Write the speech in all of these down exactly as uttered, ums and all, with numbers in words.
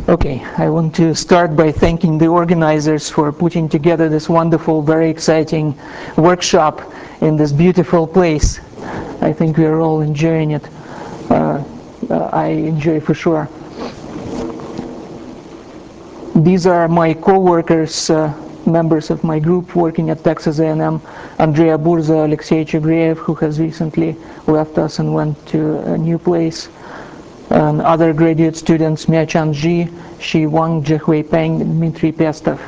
Okay, I want to start by thanking the organizers for putting together this wonderful, very exciting workshop in this beautiful place. I think we are all enjoying it. Uh, uh, I enjoy for sure. These are my co-workers, uh, members of my group working at Texas A and M, Andrea Burza, Alexey Chegreev, who has recently left us and went to a new place. And other graduate students, Miachan Zhi, Shi Wang, Zhehui Peng, and Dmitry Pestov.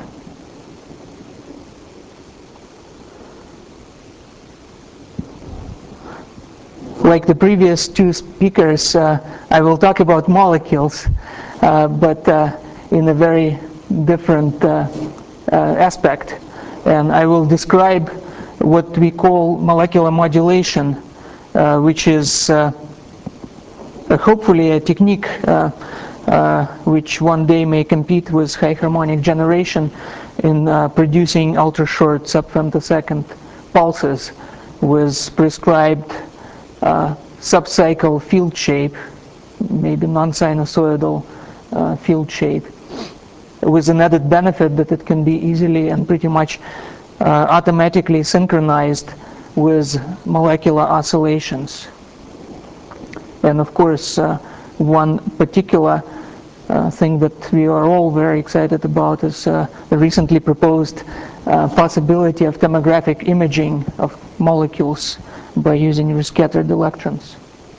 Like the previous two speakers, uh, I will talk about molecules, uh, but uh, in a very different uh, uh, aspect. And I will describe what we call molecular modulation, uh, which is uh, Uh, hopefully a technique uh, uh, which one day may compete with high harmonic generation in uh, producing ultra-short sub-femtosecond pulses with prescribed uh, sub-cycle field shape, maybe non-sinusoidal uh, field shape, with an added benefit that it can be easily and pretty much uh, automatically synchronized with molecular oscillations. And of course, uh, one particular uh, thing that we are all very excited about is uh, the recently proposed uh, possibility of tomographic imaging of molecules by using rescattered electrons.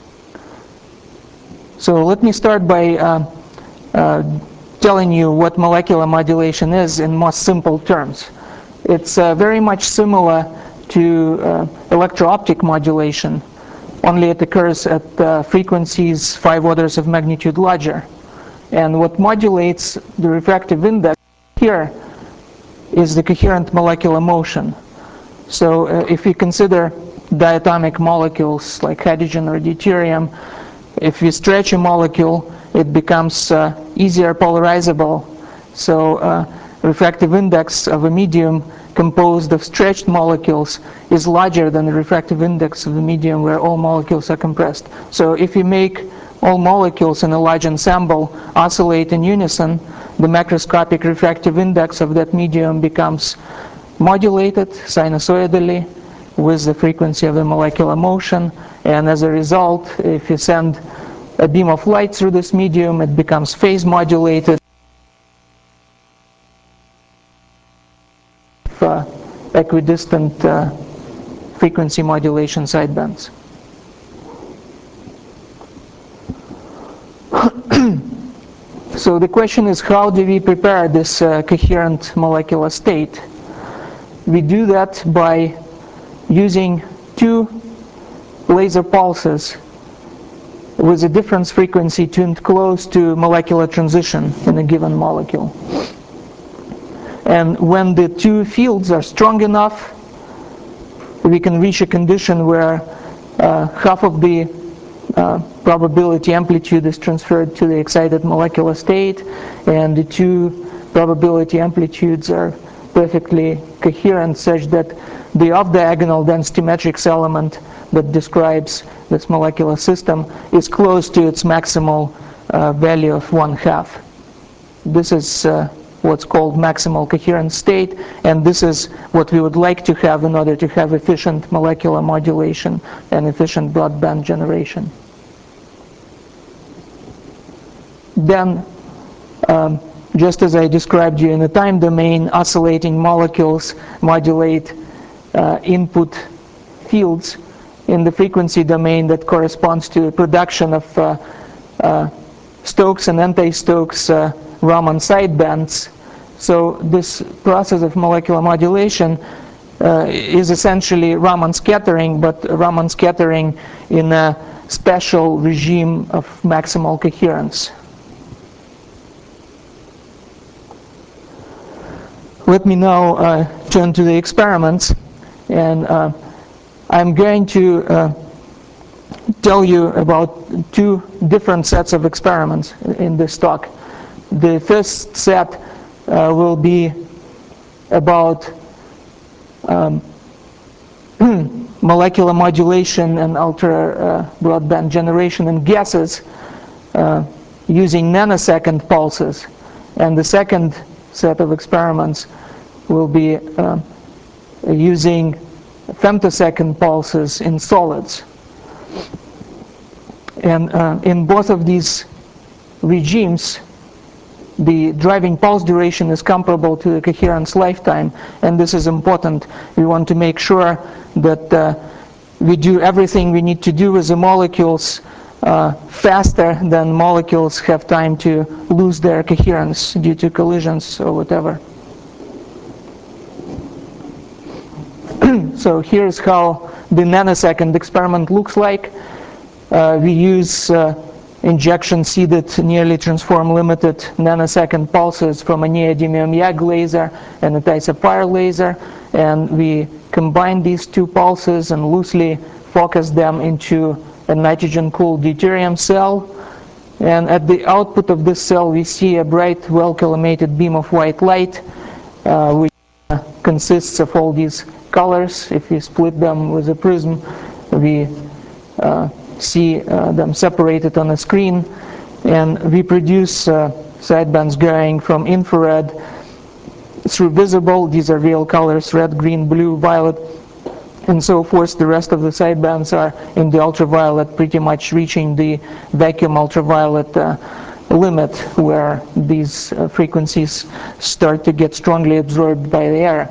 So let me start by uh, uh, telling you what molecular modulation is in most simple terms. It's uh, very much similar to uh, electro-optic modulation, only it occurs at uh, frequencies five orders of magnitude larger. And what modulates the refractive index here is the coherent molecular motion. So uh, if you consider diatomic molecules like hydrogen or deuterium, if you stretch a molecule, it becomes uh, easier polarizable. So uh, refractive index of a medium composed of stretched molecules is larger than the refractive index of the medium where all molecules are compressed. So if you make all molecules in a large ensemble oscillate in unison, the macroscopic refractive index of that medium becomes modulated sinusoidally with the frequency of the molecular motion, and as a result, if you send a beam of light through this medium, it becomes phase modulated. Uh, equidistant uh, frequency modulation sidebands. So the question is, how do we prepare this uh, coherent molecular state? We do that by using two laser pulses with a difference frequency tuned close to molecular transition in a given molecule. And when the two fields are strong enough, we can reach a condition where uh, half of the uh, probability amplitude is transferred to the excited molecular state, and the two probability amplitudes are perfectly coherent such that the off-diagonal density matrix element that describes this molecular system is close to its maximal uh, value of one half. This is uh, what's called maximal coherent state, and this is what we would like to have in order to have efficient molecular modulation and efficient broadband generation. Then, um, just as I described you in the time domain, oscillating molecules modulate uh, input fields in the frequency domain that corresponds to production of uh, uh, Stokes and anti-Stokes uh, Raman sidebands. So this process of molecular modulation uh, is essentially Raman scattering, but Raman scattering in a special regime of maximal coherence. Let me now uh, turn to the experiments, and uh, I'm going to uh, tell you about two different sets of experiments in this talk. The first set uh, will be about um, molecular modulation and ultra uh, broadband generation and gases uh, using nanosecond pulses, and the second set of experiments will be uh, using femtosecond pulses in solids. And uh, in both of these regimes, the driving pulse duration is comparable to the coherence lifetime, and this is important. We want to make sure that uh, we do everything we need to do with the molecules uh, faster than molecules have time to lose their coherence due to collisions or whatever. So here's how the nanosecond experiment looks like. Uh, we use uh, injection-seeded, nearly transform-limited nanosecond pulses from a neodymium Y A G laser and a Ti-Sapphire laser, and we combine these two pulses and loosely focus them into a nitrogen-cooled deuterium cell. And at the output of this cell, we see a bright, well-collimated beam of white light, uh, which uh, consists of all these colors. If we split them with a prism, we uh, see uh, them separated on a screen, and we produce uh, sidebands going from infrared through visible. These are real colors: red, green, blue, violet, and so forth. The rest of the sidebands are in the ultraviolet, pretty much reaching the vacuum ultraviolet uh, limit, where these uh, frequencies start to get strongly absorbed by the air.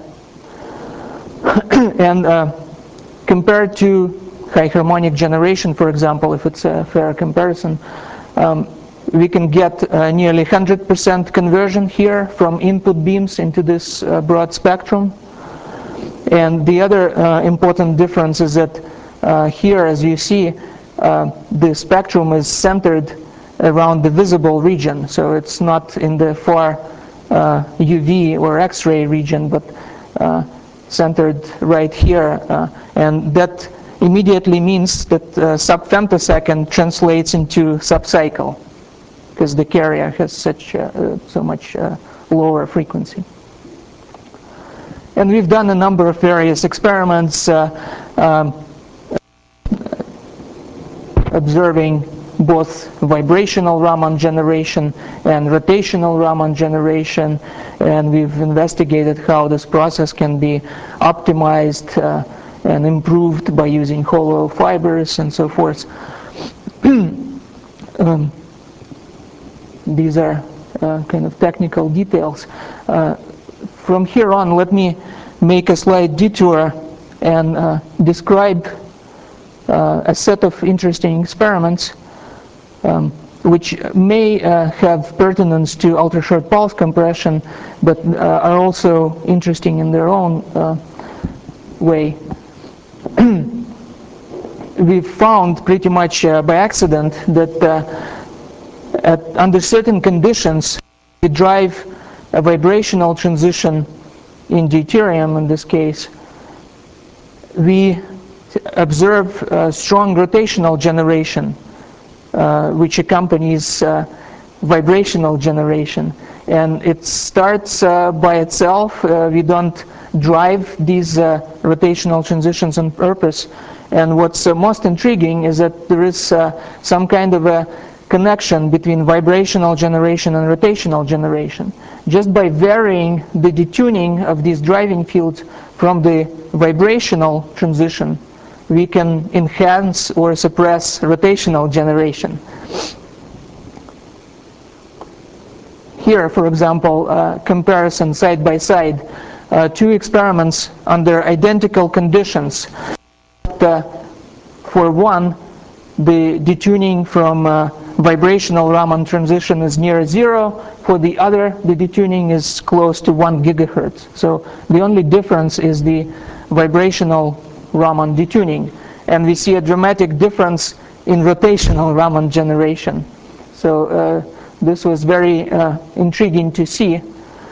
And uh, compared to high harmonic generation, for example, if it's a fair comparison, um, we can get uh, nearly one hundred percent conversion here from input beams into this uh, broad spectrum. And the other uh, important difference is that uh, here, as you see, uh, the spectrum is centered around the visible region. So it's not in the far uh, U V or X-ray region, but uh, centered right here. Uh, and that immediately means that uh, sub-femtosecond translates into subcycle, because the carrier has such uh, so much uh, lower frequency. And we've done a number of various experiments uh, um, observing both vibrational Raman generation and rotational Raman generation, and we've investigated how this process can be optimized uh, and improved by using hollow fibers and so forth. um, these are uh, kind of technical details. Uh, from here on, let me make a slight detour and uh, describe uh, a set of interesting experiments um, which may uh, have pertinence to ultra-short pulse compression, but uh, are also interesting in their own uh, way. We've found pretty much uh, by accident that uh, at, under certain conditions, we drive a vibrational transition in deuterium, in this case, we observe uh, strong rotational generation, uh, which accompanies uh, vibrational generation. And it starts uh, by itself. Uh, we don't drive these uh, rotational transitions on purpose. And what's uh, most intriguing is that there is uh, some kind of a connection between vibrational generation and rotational generation. Just by varying the detuning of these driving fields from the vibrational transition, we can enhance or suppress rotational generation. Here, for example, uh, comparison side by side, uh, two experiments under identical conditions. Uh, for one, the detuning from uh, vibrational Raman transition is near zero. For the other, the detuning is close to one gigahertz. So the only difference is the vibrational Raman detuning. And we see a dramatic difference in rotational Raman generation. So uh, this was very uh, intriguing to see.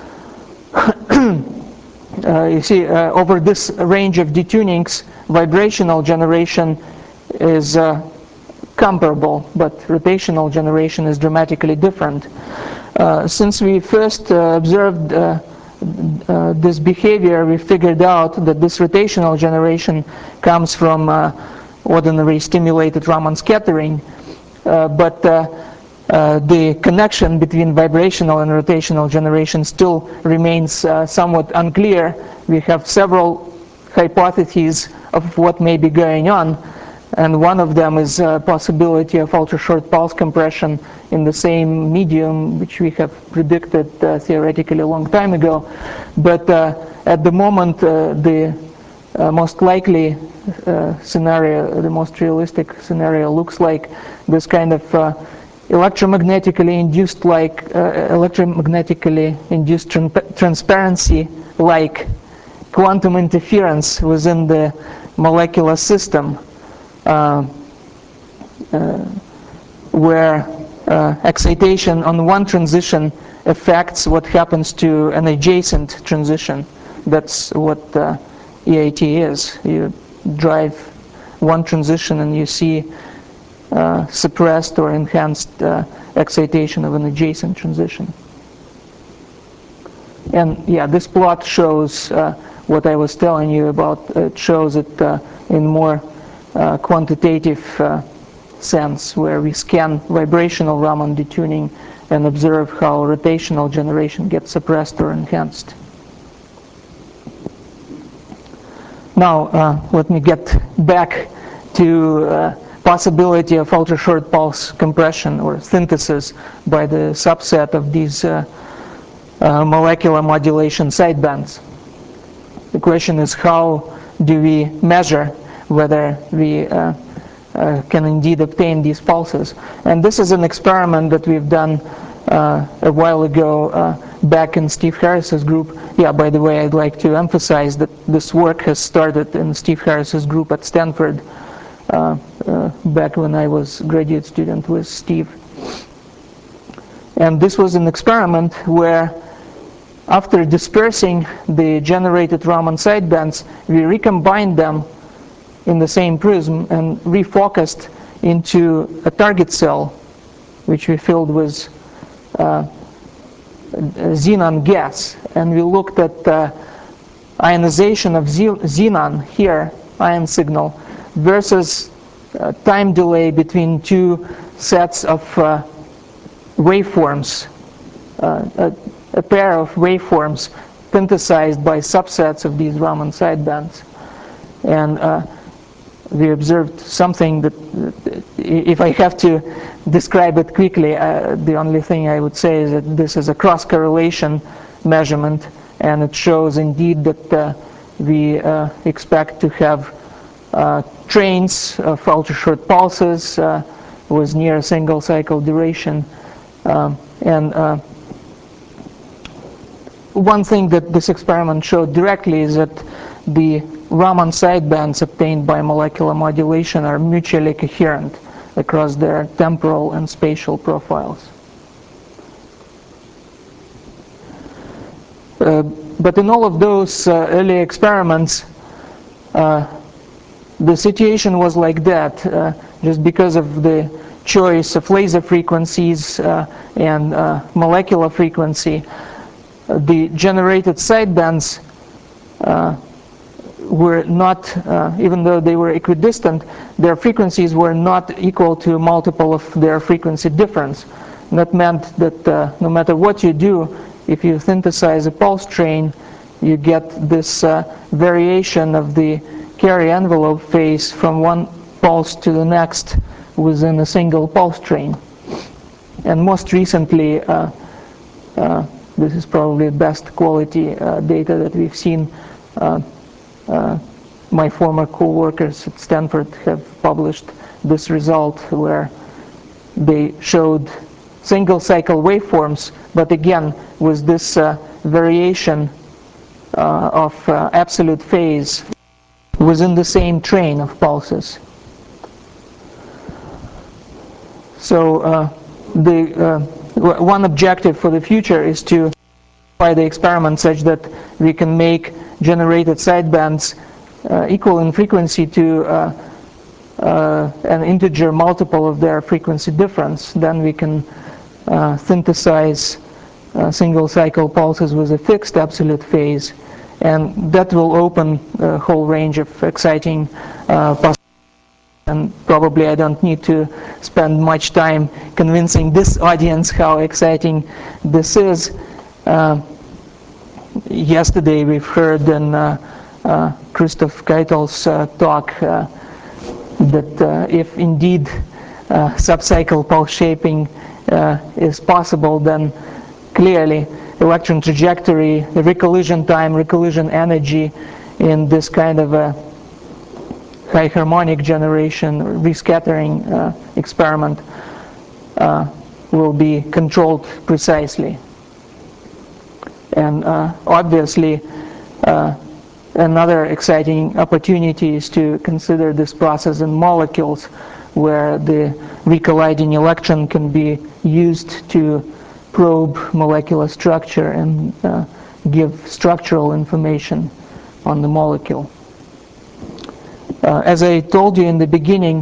Uh, you see, uh, over this range of detunings, vibrational generation is uh, comparable, but rotational generation is dramatically different. Uh, since we first uh, observed uh, uh, this behavior, we figured out that this rotational generation comes from uh, ordinary stimulated Raman scattering, uh, but uh, uh, the connection between vibrational and rotational generation still remains uh, somewhat unclear. We have several hypotheses of what may be going on, and one of them is a possibility of ultra-short pulse compression in the same medium, which we have predicted uh, theoretically a long time ago. But uh, at the moment, uh, the uh, most likely uh, scenario, the most realistic scenario, looks like this kind of uh, electromagnetically induced, like uh, electromagnetically induced tran transparency, like quantum interference within the molecular system, uh, uh, where uh, excitation on one transition affects what happens to an adjacent transition. That's what uh, E I T is. You drive one transition and you see uh, suppressed or enhanced uh, excitation of an adjacent transition. And yeah, this plot shows uh, what I was telling you about. It shows it uh, in more uh, quantitative uh, sense, where we scan vibrational Raman detuning and observe how rotational generation gets suppressed or enhanced. Now, uh, let me get back to uh, possibility of ultra-short pulse compression or synthesis by the subset of these uh, uh, molecular modulation sidebands. The question is, how do we measure whether we uh, uh, can indeed obtain these pulses? And this is an experiment that we've done uh, a while ago uh, back in Steve Harris's group. Yeah, by the way, I'd like to emphasize that this work has started in Steve Harris's group at Stanford uh, uh, back when I was a graduate student with Steve. And this was an experiment where, after dispersing the generated Raman sidebands, we recombined them in the same prism and refocused into a target cell, which we filled with uh, xenon gas. And we looked at uh, ionization of xenon here, ion signal, versus uh, time delay between two sets of uh, waveforms, uh, a, a pair of waveforms synthesized by subsets of these Raman sidebands. And uh, we observed something that, if I have to describe it quickly, uh, the only thing I would say is that this is a cross-correlation measurement, and it shows indeed that uh, we uh, expect to have uh, trains of ultra-short pulses uh, with near a single cycle duration. Um, and uh, one thing that this experiment showed directly is that the Raman sidebands obtained by molecular modulation are mutually coherent across their temporal and spatial profiles. Uh, but in all of those uh, early experiments, uh, the situation was like that, uh, just because of the choice of laser frequencies uh, and uh, molecular frequency. Uh, the generated sidebands uh, were not, uh, even though they were equidistant, their frequencies were not equal to a multiple of their frequency difference. And that meant that uh, no matter what you do, if you synthesize a pulse train, you get this uh, variation of the carry envelope phase from one pulse to the next within a single pulse train. And most recently, uh, uh, this is probably the best quality uh, data that we've seen. Uh, uh, my former co-workers at Stanford have published this result where they showed single cycle waveforms, but again with this uh, variation uh, of uh, absolute phase within the same train of pulses. So uh, the uh, one objective for the future is to modify the experiment such that we can make generated sidebands uh, equal in frequency to uh, uh, an integer multiple of their frequency difference. Then we can uh, synthesize uh, single cycle pulses with a fixed absolute phase, and that will open a whole range of exciting uh, possibilities and probably I don't need to spend much time convincing this audience how exciting this is. Uh, yesterday we've heard in uh, uh, Christoph Keitel's uh, talk uh, that uh, if indeed uh, subcycle pulse shaping uh, is possible, then clearly electron trajectory, the recollision time, recollision energy in this kind of a high harmonic generation rescattering uh, experiment uh, will be controlled precisely. And uh, obviously uh, another exciting opportunity is to consider this process in molecules, where the recolliding electron can be used to probe molecular structure and uh, give structural information on the molecule. Uh, as I told you in the beginning,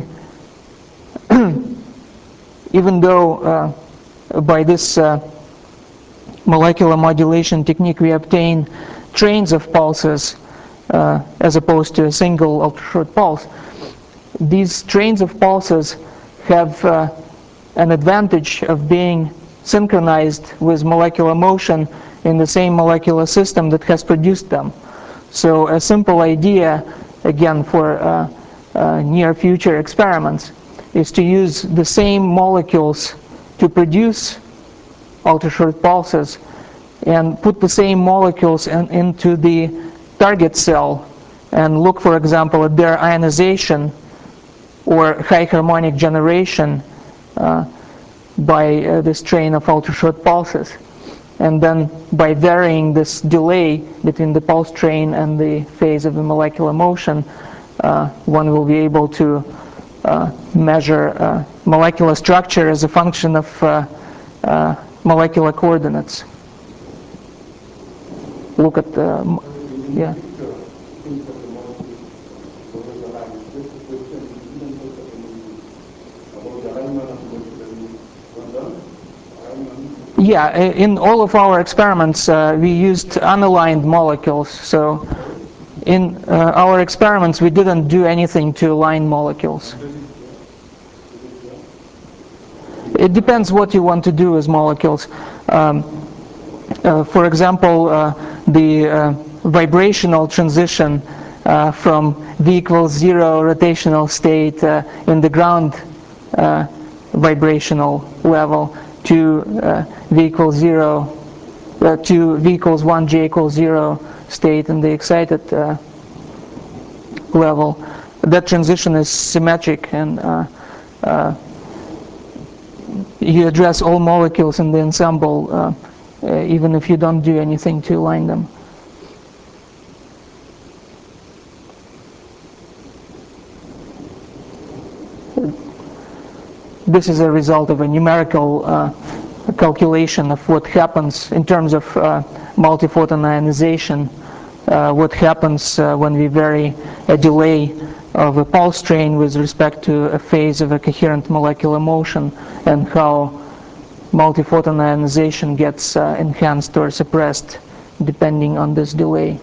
even though uh, by this uh, molecular modulation technique we obtain trains of pulses uh, as opposed to a single ultra-short pulse, these trains of pulses have uh, an advantage of being synchronized with molecular motion in the same molecular system that has produced them. So a simple idea, again, for uh, uh, near future experiments is to use the same molecules to produce ultra-short pulses and put the same molecules in, into the target cell and look, for example, at their ionization or high harmonic generation uh, by uh, this train of ultra-short pulses. And then by varying this delay between the pulse train and the phase of the molecular motion, uh, one will be able to uh, measure uh, molecular structure as a function of uh, uh, molecular coordinates. Look at the, yeah. Yeah, in all of our experiments uh, we used unaligned molecules. So in uh, our experiments we didn't do anything to align molecules. It depends what you want to do with molecules. Um, uh, for example, uh, the uh, vibrational transition uh, from V equals zero rotational state uh, in the ground uh, vibrational level to uh, V equals zero, uh, to V equals one, J equals zero state in the excited uh, level. That transition is symmetric, and uh, uh, you address all molecules in the ensemble uh, uh, even if you don't do anything to align them. This is a result of a numerical uh, calculation of what happens in terms of uh, multiphoton ionization, uh, what happens uh, when we vary a delay of a pulse train with respect to a phase of a coherent molecular motion, and how multiphoton ionization gets uh, enhanced or suppressed depending on this delay.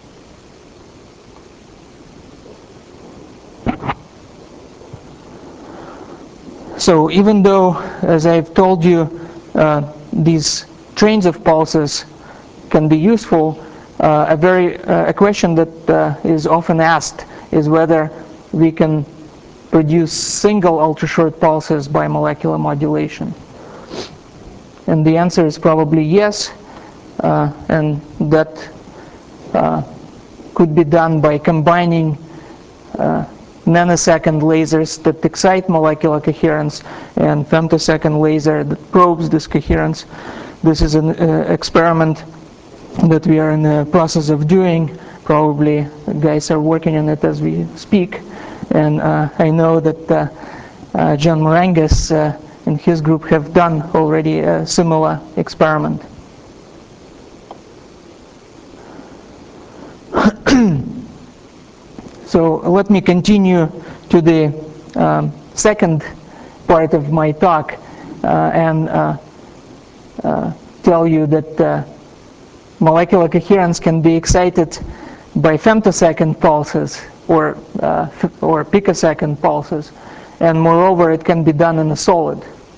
So even though, as I've told you, uh, these trains of pulses can be useful, uh, a very uh, a question that uh, is often asked is whether we can produce single ultra-short pulses by molecular modulation. And the answer is probably yes, uh, and that uh, could be done by combining uh, nanosecond lasers that excite molecular coherence and femtosecond laser that probes this coherence. This is an uh, experiment that we are in the process of doing. Probably guys are working on it as we speak, and uh, I know that uh, uh, John Moranges uh, and his group have done already a similar experiment. So let me continue to the um, second part of my talk uh, and uh, uh, tell you that uh, molecular coherence can be excited by femtosecond pulses, or uh, or picosecond pulses, and moreover it can be done in a solid.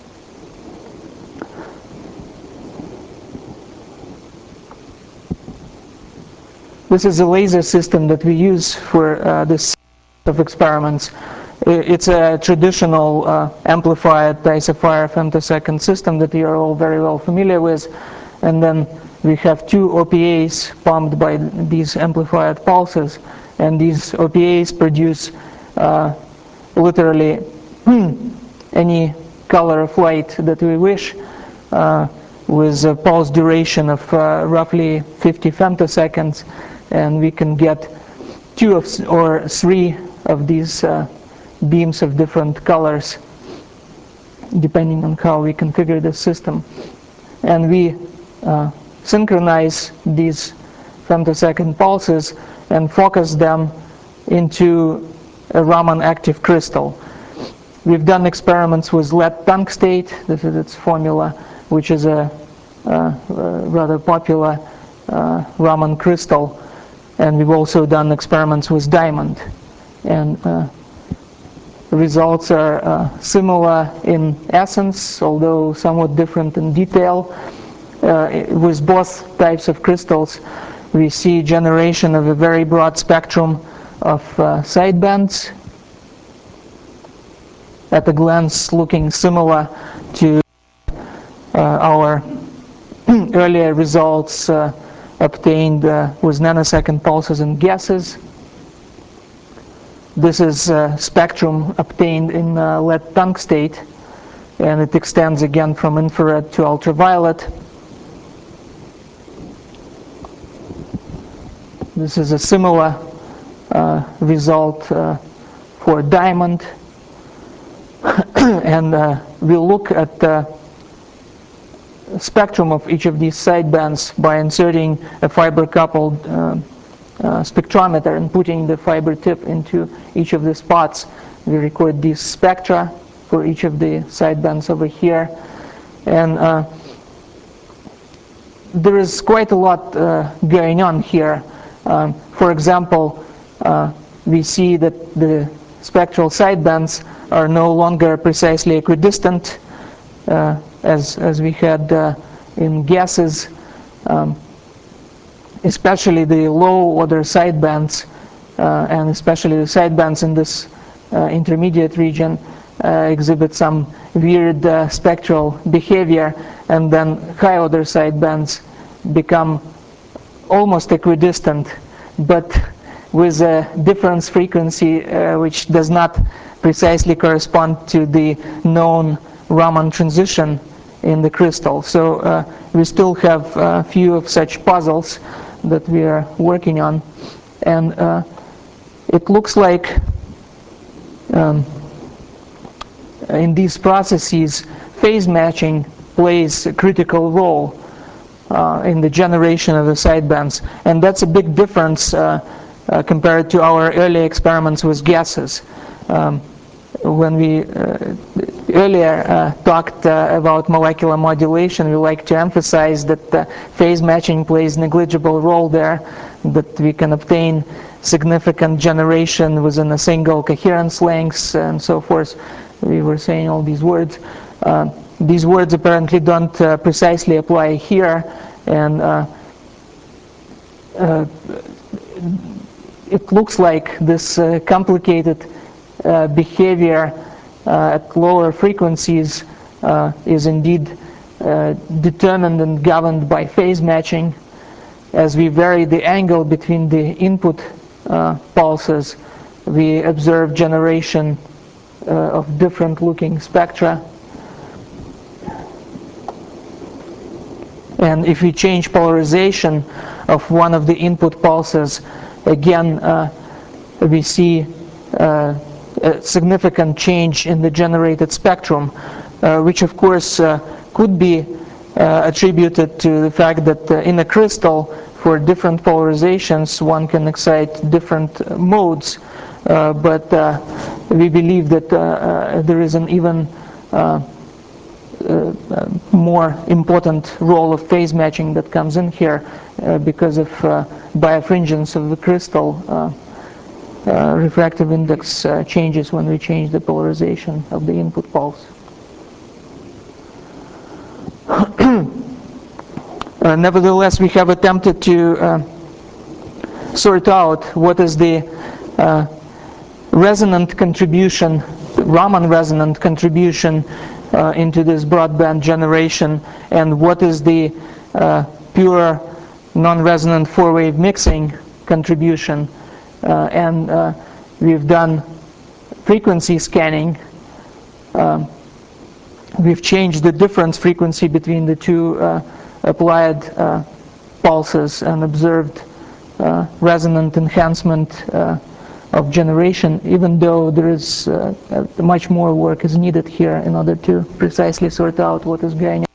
This is a laser system that we use for uh, this of experiments. It's a traditional uh, amplified isofire femtosecond system that you are all very well familiar with, and then we have two O P As pumped by these amplified pulses, and these O P As produce uh, literally any color of light that we wish, uh, with a pulse duration of uh, roughly fifty femtoseconds, and we can get two of, or three of these uh, beams of different colors depending on how we configure the system. And we uh, synchronize these femtosecond pulses and focus them into a Raman active crystal. We've done experiments with lead tungstate, this is its formula, which is a uh, uh, rather popular uh, Raman crystal, and we've also done experiments with diamond, and uh, the results are uh, similar in essence, although somewhat different in detail. Uh, with both types of crystals, we see generation of a very broad spectrum of uh, sidebands at a glance looking similar to uh, our earlier results uh, obtained uh, with nanosecond pulses and gases. This is a spectrum obtained in uh, lead tungstate, and it extends again from infrared to ultraviolet. This is a similar uh, result uh, for diamond, and uh, we'll look at the spectrum of each of these sidebands by inserting a fiber-coupled uh, uh, spectrometer and putting the fiber tip into each of the spots. We record these spectra for each of the sidebands over here, and uh, there is quite a lot uh, going on here. Um, for example, uh, we see that the spectral sidebands are no longer precisely equidistant uh, as, as we had uh, in gases, um, especially the low order sidebands, uh, and especially the sidebands in this uh, intermediate region uh, exhibit some weird uh, spectral behavior, and then high order sidebands become almost equidistant, but with a difference frequency uh, which does not precisely correspond to the known Raman transition in the crystal. So uh, we still have a few of such puzzles that we are working on, and uh, it looks like um, in these processes phase matching plays a critical role uh, in the generation of the sidebands, and that's a big difference uh, uh, compared to our early experiments with gases. Um, when we uh, earlier uh, talked uh, about molecular modulation, we like to emphasize that uh, phase matching plays a negligible role there, that we can obtain significant generation within a single coherence length and so forth. We were saying all these words. Uh, these words apparently don't uh, precisely apply here, and uh, uh, it looks like this uh, complicated uh, behavior uh, at lower frequencies uh, is indeed uh, determined and governed by phase matching. As we vary the angle between the input uh, pulses, we observe generation uh, of different looking spectra. And if we change polarization of one of the input pulses, again uh, we see uh, a significant change in the generated spectrum, uh, which of course uh, could be uh, attributed to the fact that uh, in a crystal, for different polarizations, one can excite different uh, modes, uh, but uh, we believe that uh, uh, there is an even uh, Uh, more important role of phase matching that comes in here uh, because of uh, birefringence of the crystal. Uh, uh, refractive index uh, changes when we change the polarization of the input pulse. uh, nevertheless, we have attempted to uh, sort out what is the uh, resonant contribution, Raman resonant contribution uh, into this broadband generation, and what is the uh, pure non-resonant four-wave mixing contribution. Uh, and uh, we've done frequency scanning. Um, we've changed the difference frequency between the two uh, applied uh, pulses and observed uh, resonant enhancement uh, of generation, even though there is uh, uh, much more work is needed here in order to precisely sort out what is going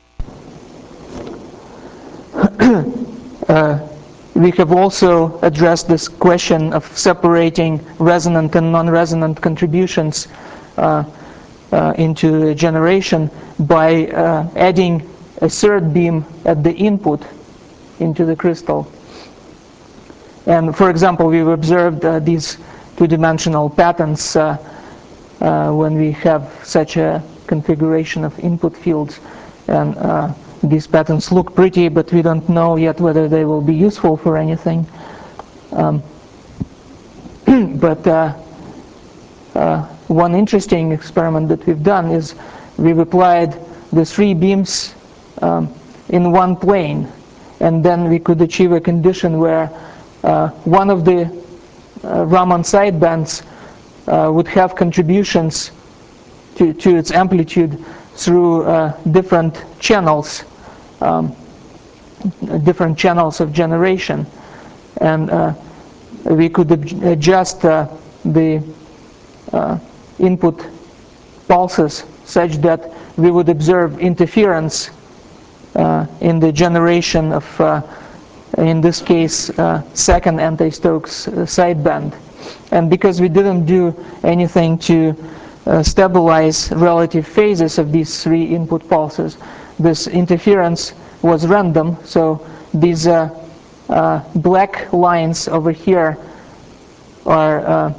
on. uh, we have also addressed this question of separating resonant and non-resonant contributions uh, uh, into a generation by uh, adding a third beam at the input into the crystal. And for example, we've observed uh, these two-dimensional patterns uh, uh, when we have such a configuration of input fields. And uh, these patterns look pretty, but we don't know yet whether they will be useful for anything. Um, but uh, uh, one interesting experiment that we've done is we've applied the three beams um, in one plane, and then we could achieve a condition where Uh, one of the uh, Raman sidebands uh, would have contributions to, to its amplitude through uh, different channels, um, different channels of generation. And uh, we could adjust uh, the uh, input pulses such that we would observe interference uh, in the generation of uh, in this case, uh, second anti-Stokes uh, sideband. And because we didn't do anything to uh, stabilize relative phases of these three input pulses, this interference was random. So these uh, uh, black lines over here are uh,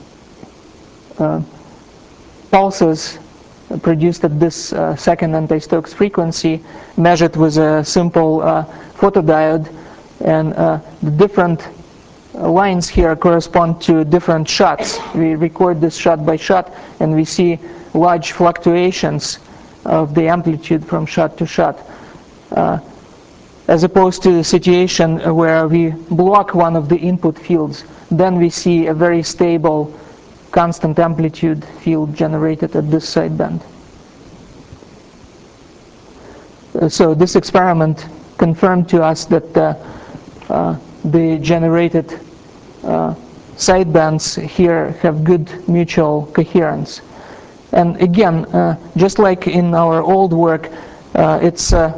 uh, pulses produced at this uh, second anti-Stokes frequency, measured with a simple uh, photodiode. And uh, the different uh, lines here correspond to different shots. We record this shot by shot, and we see large fluctuations of the amplitude from shot to shot, uh, as opposed to the situation where we block one of the input fields. Then we see a very stable, constant amplitude field generated at this sideband. Uh, so this experiment confirmed to us that uh, Uh, the generated uh, sidebands here have good mutual coherence. And again, uh, just like in our old work, uh, it's uh,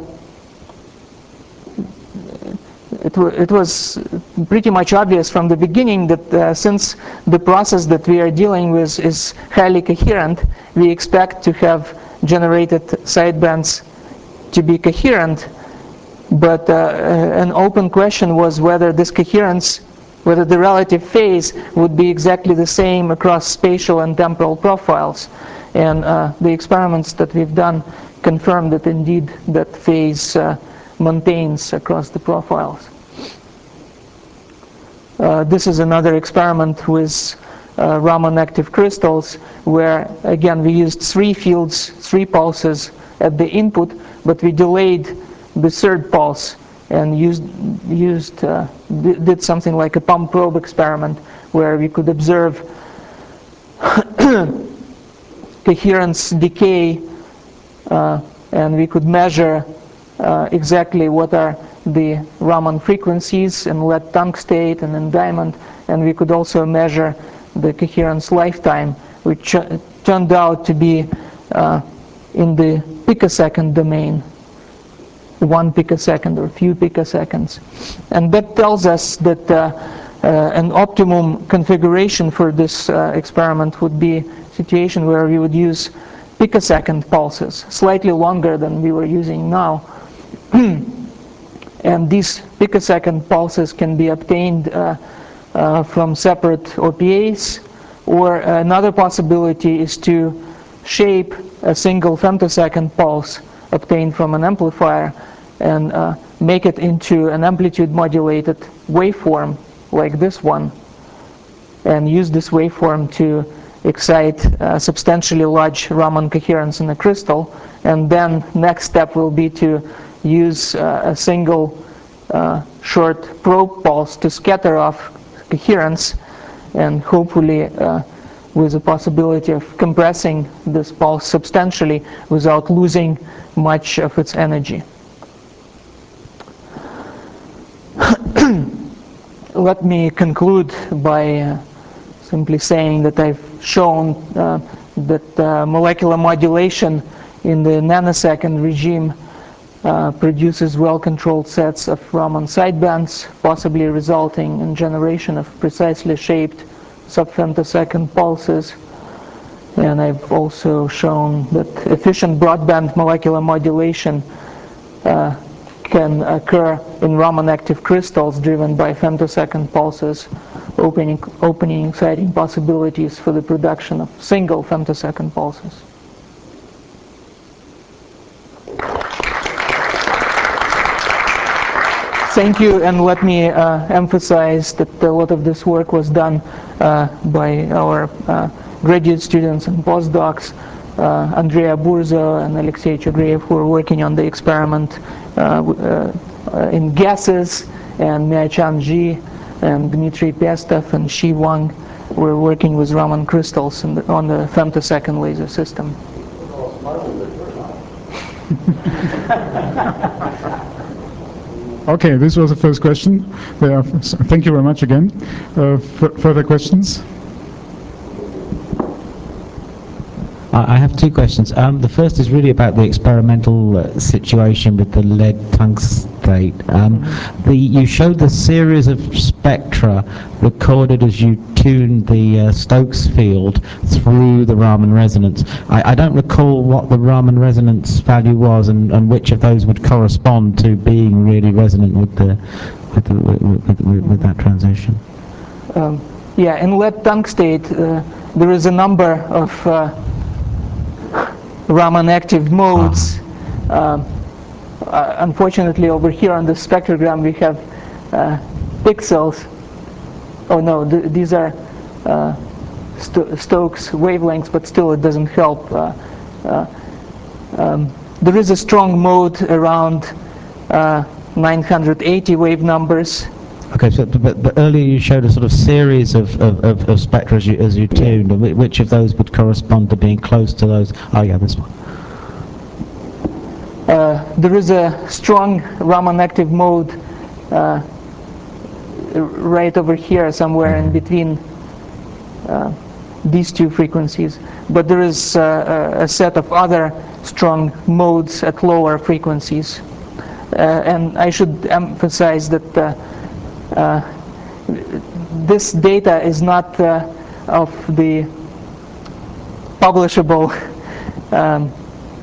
it, it was pretty much obvious from the beginning that uh, since the process that we are dealing with is highly coherent, we expect to have generated sidebands to be coherent. But uh, an open question was whether this coherence, whether the relative phase would be exactly the same across spatial and temporal profiles. And uh, the experiments that we've done confirm that indeed that phase uh, maintains across the profiles. Uh, this is another experiment with uh, Raman active crystals, where again we used three fields, three pulses at the input, but we delayed the third pulse and used used uh, did something like a pump probe experiment where we could observe coherence decay, uh, and we could measure uh, exactly what are the Raman frequencies in lead tungstate and in diamond, and we could also measure the coherence lifetime, which uh, turned out to be uh, in the picosecond domain. One picosecond or few picoseconds. And that tells us that uh, uh, an optimum configuration for this uh, experiment would be a situation where we would use picosecond pulses, slightly longer than we were using now. And these picosecond pulses can be obtained uh, uh, from separate O P As, or another possibility is to shape a single femtosecond pulse obtained from an amplifier and uh, make it into an amplitude modulated waveform like this one, and use this waveform to excite a substantially large Raman coherence in a crystal. And then next step will be to use uh, a single uh, short probe pulse to scatter off coherence, and hopefully uh, with the possibility of compressing this pulse substantially without losing much of its energy. Let me conclude by uh, simply saying that I've shown uh, that uh, molecular modulation in the nanosecond regime uh, produces well-controlled sets of Raman sidebands, possibly resulting in generation of precisely shaped sub-femtosecond pulses. And I've also shown that efficient broadband molecular modulation uh, can occur in Raman active crystals driven by femtosecond pulses, opening, opening exciting possibilities for the production of single femtosecond pulses. Thank you, and let me uh, emphasize that a lot of this work was done uh, by our uh, graduate students and postdocs, uh, Andrea Burzo and Alexey Chugreev, who are working on the experiment uh, uh, in gases, and Miachan Ji and Dmitry Pestov and Shi Wang were working with Raman crystals in the, on the femtosecond laser system. Okay, this was the first question. There are, thank you very much again. Uh, further questions? I have two questions. Um, the first is really about the experimental uh, situation with the lead tungstate. Um, mm-hmm. the, you showed the series of spectra recorded as you tuned the uh, Stokes field through the Raman resonance. I, I don't recall what the Raman resonance value was, and, and which of those would correspond to being really resonant with the with, the, with, with, with, with that transition. Um, yeah, in lead tungstate, uh, there is a number of uh, Raman active modes. Uh, uh, unfortunately, over here on the spectrogram we have uh, pixels. Oh no, th these are uh, Sto Stokes wavelengths, but still it doesn't help. Uh, uh, um, there is a strong mode around uh, nine hundred eighty wave numbers. Okay, so but, but earlier you showed a sort of series of, of, of, of spectra as you, as you tuned, and yeah. Which of those would correspond to being close to those? Oh yeah, this one. Uh, there is a strong Raman active mode uh, right over here, somewhere in between uh, these two frequencies. But there is uh, a set of other strong modes at lower frequencies. Uh, and I should emphasize that uh, Uh, this data is not uh, of the publishable um,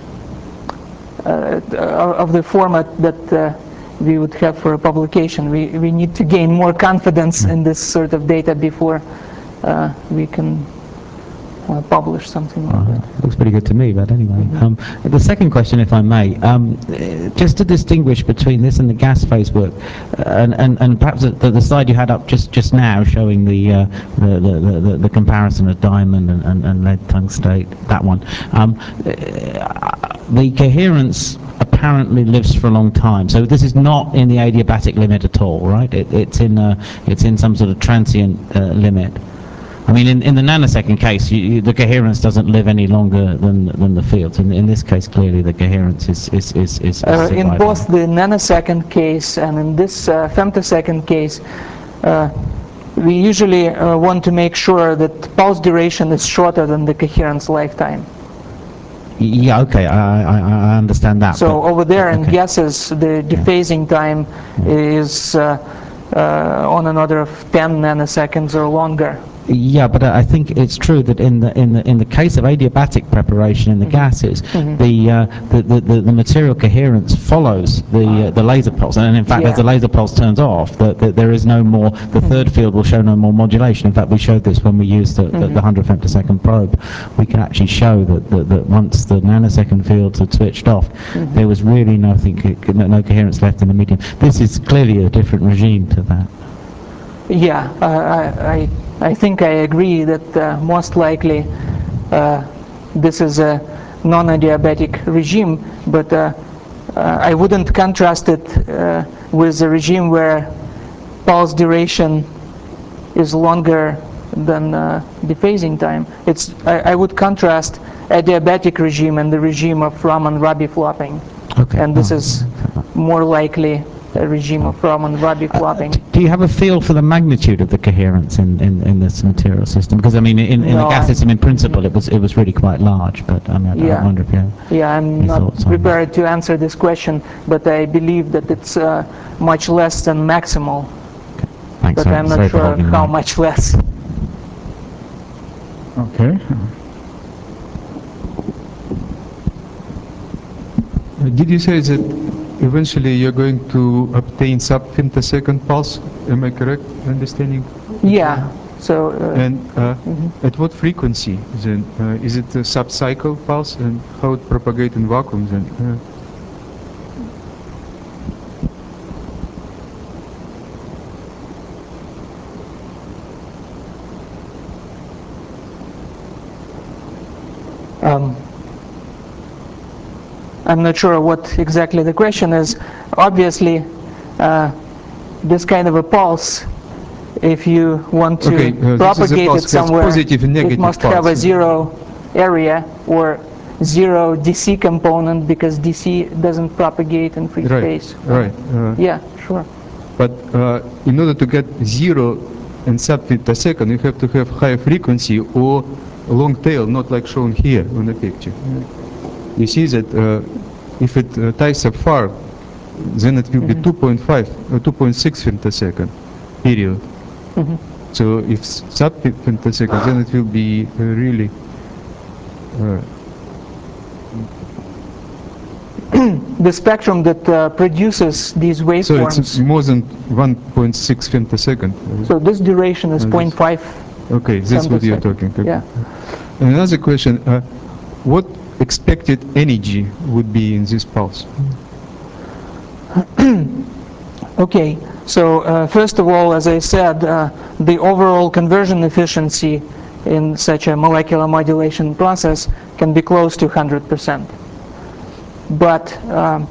uh, of the format that uh, we would have for a publication. We, we need to gain more confidence in this sort of data before uh, we can uh, publish something like uh, that. Looks pretty good to me, but anyway. Um, the second question, if I may, um, just to distinguish between this and the gas phase work, uh, and, and, and perhaps the, the slide you had up just, just now showing the, uh, the, the, the, the comparison of diamond and, and, and lead tungstate, that one. Um, the coherence apparently lives for a long time, so this is not in the adiabatic limit at all, right? It, it's in uh, it's in some sort of transient uh, limit. I mean, in, in the nanosecond case, you, you, the coherence doesn't live any longer than than the fields. In, in this case, clearly the coherence is is is, is uh, in both the nanosecond case and in this uh, femtosecond case, uh, we usually uh, want to make sure that pulse duration is shorter than the coherence lifetime. Yeah, okay, I, I, I understand that. So over there in okay. gases, the dephasing time yeah. is uh, uh, on an order of ten nanoseconds or longer. Yeah, but uh, I think it's true that in the in the in the case of adiabatic preparation in the gases, Mhm. the, uh, the, the the the material coherence follows the uh, the laser pulse, and in fact, Yeah. as the laser pulse turns off, the, the, there is no more. The third field will show no more modulation. In fact, we showed this when we used the, the, the one hundred femtosecond probe. We can actually show that, that, that once the nanosecond fields had switched off, there was really nothing, co- no, no coherence left in the medium. This is clearly a different regime to that. Yeah, uh, I, I I think I agree that uh, most likely uh, this is a non-adiabatic regime, but uh, uh, I wouldn't contrast it uh, with a regime where pulse duration is longer than uh, dephasing time. It's I, I would contrast adiabatic regime and the regime of Raman-Rabi flopping, Okay. and this Oh. is more likely a regime of Raman-Rabi flopping. Do you have a feel for the magnitude of the coherence in, in, in this material system? Because I mean, in, in No, the gas I- system, in principle, it was it was really quite large. But I mean, I, Yeah. I wonder if you have Yeah, I'm any not thoughts on that. prepared to answer this question, but I believe that it's uh, much less than maximal, Thanks but very- I'm sorry not for sure holding the how mic. much less. Okay. Did you say that eventually you're going to obtain sub-femtosecond pulse? Am I correct understanding? Yeah, so uh, And uh, at what frequency then? Uh, is it a sub-cycle pulse, and how it propagates in vacuum then? Uh, um, I'm not sure what exactly the question is. Obviously, uh, this kind of a pulse, if you want to Okay, uh, this is a propagate pulse it has somewhere, positive and it negative must have a parts. zero area or zero D C component, because D C doesn't propagate in free right, space. right. Uh, Yeah, sure. But uh, in order to get zero and sub-femtosecond, you have to have high frequency or long tail, not like shown here on the picture. You see that uh, if it uh, ties up far, then it will be two point five or two point six femtosecond period. So if sub-femtosecond, then it will be uh, really uh, The spectrum that uh, produces these so waveforms, it's more than one point six femtosecond. so this duration is Uh, zero point five. Okay, that's what you're femtosecond. talking about. Yeah. And another question, uh, what expected energy would be in this pulse? Okay, so uh, first of all, as I said, uh, the overall conversion efficiency in such a molecular modulation process can be close to one hundred percent. But um,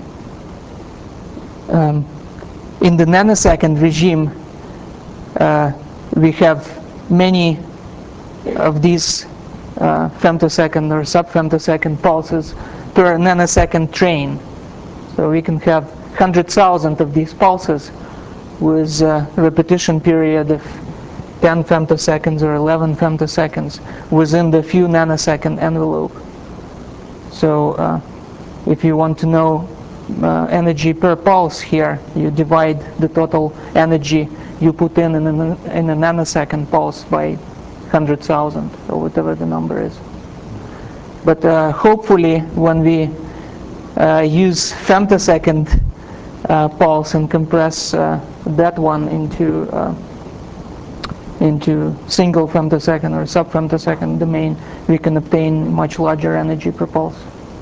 um, in the nanosecond regime, uh, we have many of these uh, femtosecond or sub-femtosecond pulses per nanosecond train. So we can have one hundred thousand of these pulses with a repetition period of ten femtoseconds or eleven femtoseconds within the few nanosecond envelope. So uh, if you want to know uh, energy per pulse here, you divide the total energy you put in in a, in a nanosecond pulse by one hundred thousand, or whatever the number is. But uh, hopefully when we uh, use femtosecond uh, pulse and compress uh, that one into uh, into single femtosecond or sub-femtosecond domain, we can obtain much larger energy per pulse.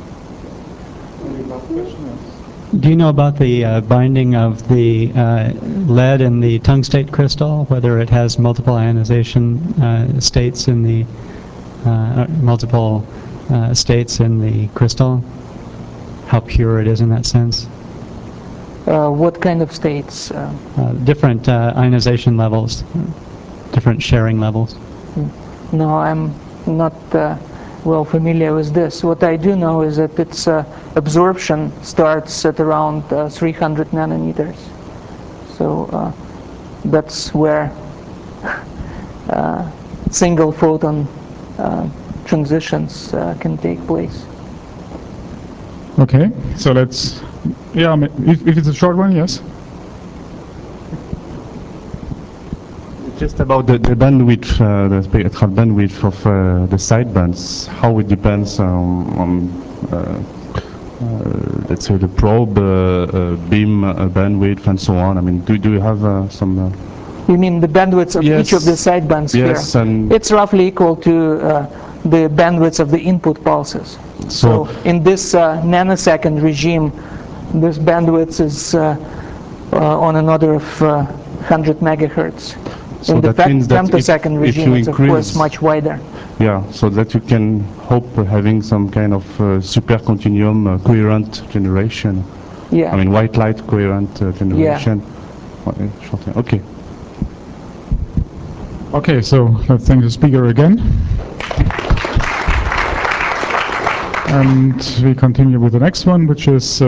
Do you know about the uh, binding of the uh, lead in the tungstate crystal, whether it has multiple ionization uh, states in the uh, multiple uh, states in the crystal? How pure it is in that sense? Uh, what kind of states? Uh, Uh, different uh, ionization levels, different sharing levels. no, I'm not uh, well familiar with this. What I do know is that its uh, absorption starts at around uh, three hundred nanometers. So uh, that's where uh, single photon uh, transitions uh, can take place. Okay, so let's, yeah, ma- if, if it's a short one, yes. Just about the, the bandwidth, uh, the spectral bandwidth of uh, the sidebands, how it depends um, on, uh, uh, let's say, the probe, uh, uh, beam uh, bandwidth, and so on. I mean, do, do you have uh, some? Uh, You mean the bandwidths of each of the Yes. sidebands Yes, here? and- It's roughly equal to uh, the bandwidths of the input pulses. So- So in this uh, nanosecond regime, this bandwidth is uh, uh, on an order of uh, one hundred megahertz. So in the that means that if- femtosecond if regime, you it's of course increase- much wider. Yeah, so that you can hope for having some kind of uh, super continuum uh, coherent generation. Yeah. I mean, white light coherent uh, generation. Okay, short- Okay. Okay, so let's thank the speaker again. And we continue with the next one, which is uh,